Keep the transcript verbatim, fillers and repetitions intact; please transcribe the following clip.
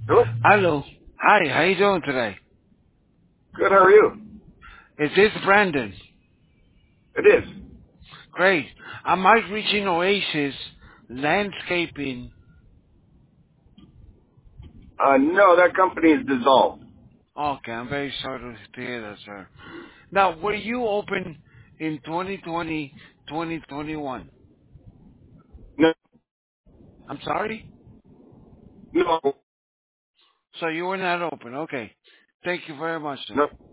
Hello? Hello. Hi, how you doing today? Good, how are you? Is this Brandon? It is. Great. I'm Mike reaching Oasis Landscaping. Uh, no, that company is dissolved. Okay, I'm very sorry to hear that, sir. Now, were you open in twenty twenty, twenty twenty-one? No, I'm sorry? no, So you were not open. Okay. Thank you very much, sir. no.